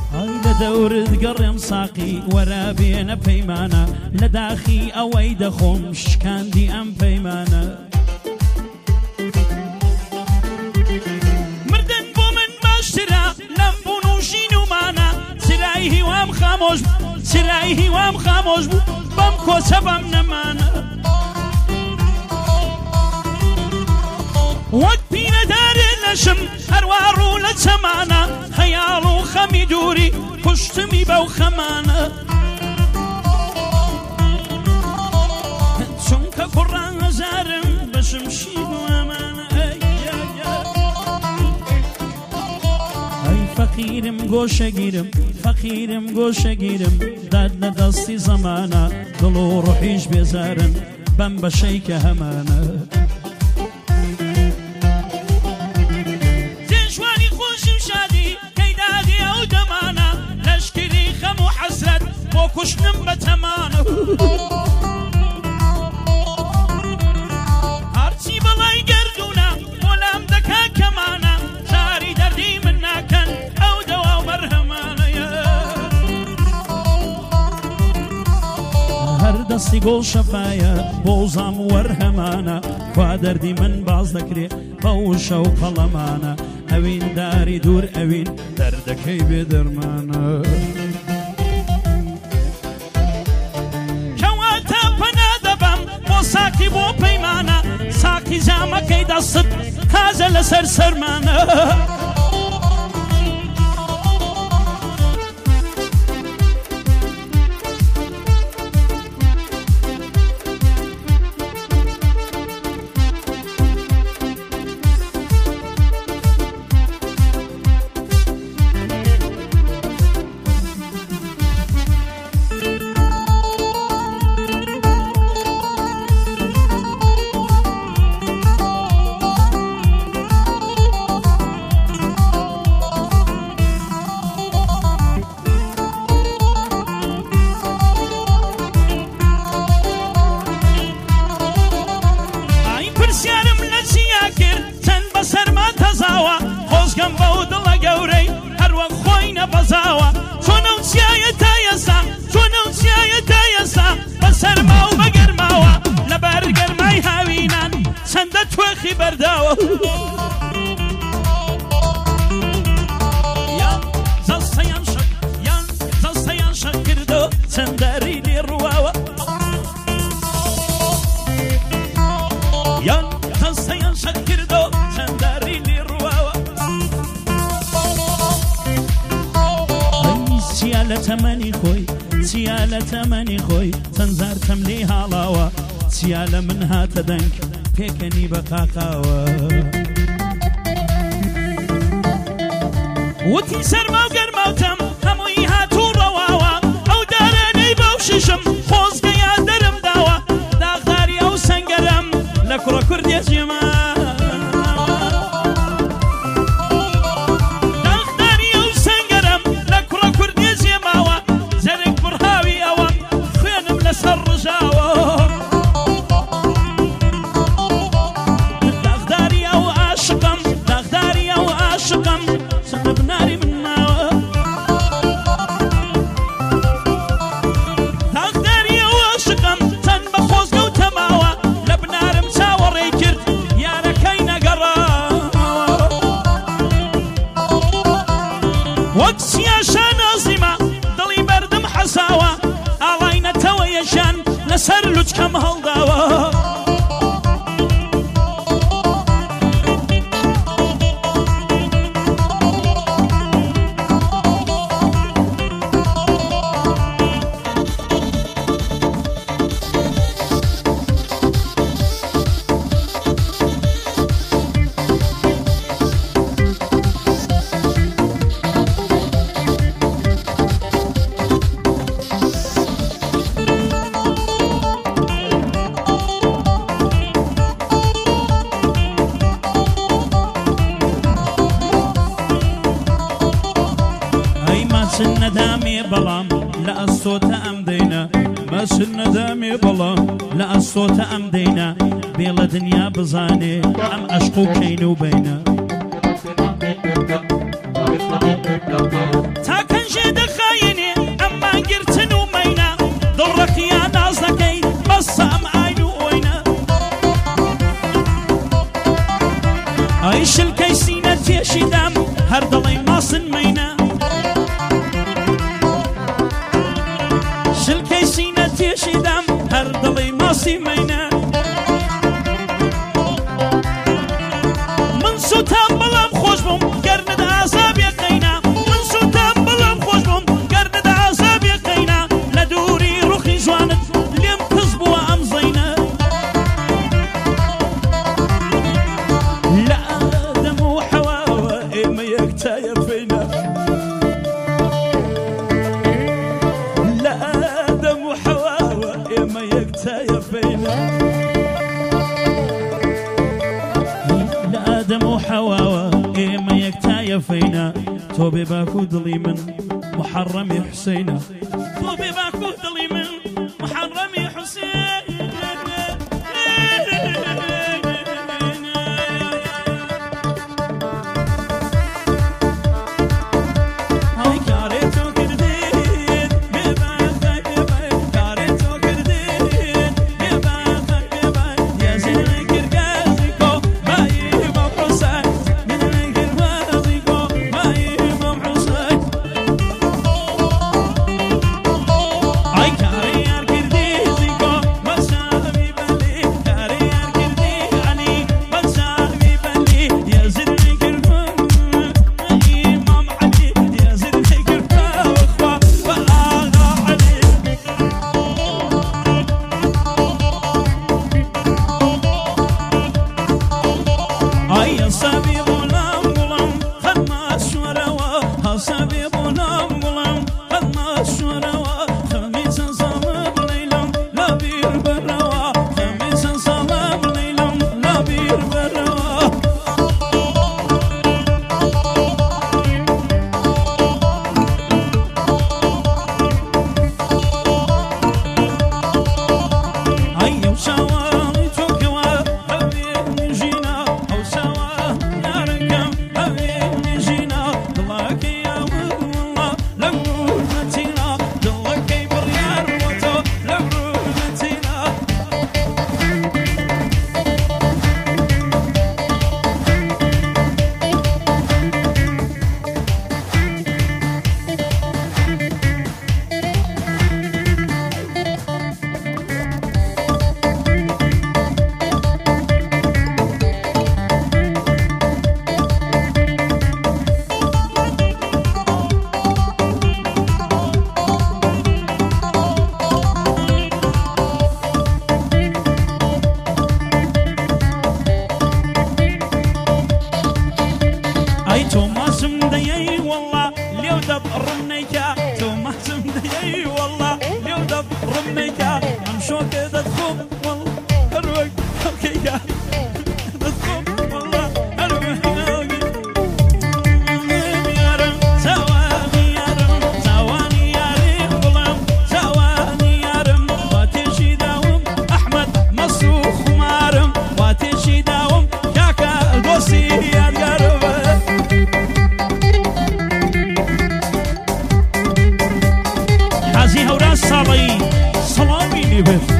لە دەورت گەڕێم ساقی وەرە بێنە پەیمانە لە داخی ئەوەی دەخۆم شکاندی ئەم پەیمانە مردن بۆ من باشترە لەم بوون و ژین ومانە چرای هیوام خامۆش بوو چرای هیوام خامۆش بوو بەم کۆچە بەم نەمانە وەک پیرەدارێ لەشم هەروە ڕوو لە چەمانە خەیاڵ و خەمی دووری کوشتمی بەو خەمانە چونکە کوڕان هەزارم بەشم شین و ئەمانە ئەی فەقیرم گۆشەگیرم فەقیرم گۆشەگیرم داد لە دەستی زەمانە دڵ و ڕوحیش بێزارن بەم بەشەی کە هەمانە کوشتم بە تەمانە هەرچی بەڵای گەردوونە بۆلام دەکا کەمانە زاری دەردی من ناکەن ئەو دەوا و بەرهەمانەیە هەر دەستی گۆڵ شەفایە بۆ زام و وەرهەمانە خوا دەردی من باز دەکرێ بە وشە و قەڵەمانە ئەوین داری دوور ئەوین دەردەکەی بێ دەرمانە ساقی بۆ پەیمانە ساقی جامەکەی دەست تازە لەسەر سەرمانە خۆزگەم بەو دڵە گەورەی هەروەک خۆی نەبەزاوە چۆنە و چیایە تا ئێستا چۆنە و چیایە تا ئێستا بەسەرما و بەگەرماوە لەبەر گەرمای هاوینان چەندە توێخی بەرداوە یان جەستەیان شەق کردۆ چەندەری لێ ڕواوە یان جەستەیان شەق کردۆ چەندەری لێ چیا لە تەمەنی خۆی چیا لە تەمەنی خۆی چەندزار تەم لێ هاڵاوە چیا لە من هاتە دەنگ پێکەنی بە قاقاوە وتی سەرما و گەرما و تەم هەمووی هاتوو ڕەواوە ئەو دارانەی بەو ششم خۆزگەیا دەرم داوە داغداری ئەو سەنگەرم لە کوڕە کوردێ جێما لەسەر لوچکەم هەڵداوە ندامي بلام لا الصوت أم دينا ماش ندامي بلام لا الصوت أم دينا بيلا دنيا بزاني أم أشقو كينو بينا تاكن حسی مینه من سوتم بلم خوش بوم گرنه عذاب یقینا من سوتم بلم خوش بوم گرنه عذاب یقینا لدوری روخی جوانت لیم کذب و ام زینه لآدم و حوا اما یکتای فینا لآدم و حوا اما یکتای فینا لآدم و حوا اما یکتای فینا تو بباکو دلی من محرمی حسینا تو بباکو دلی من محرمی حسین With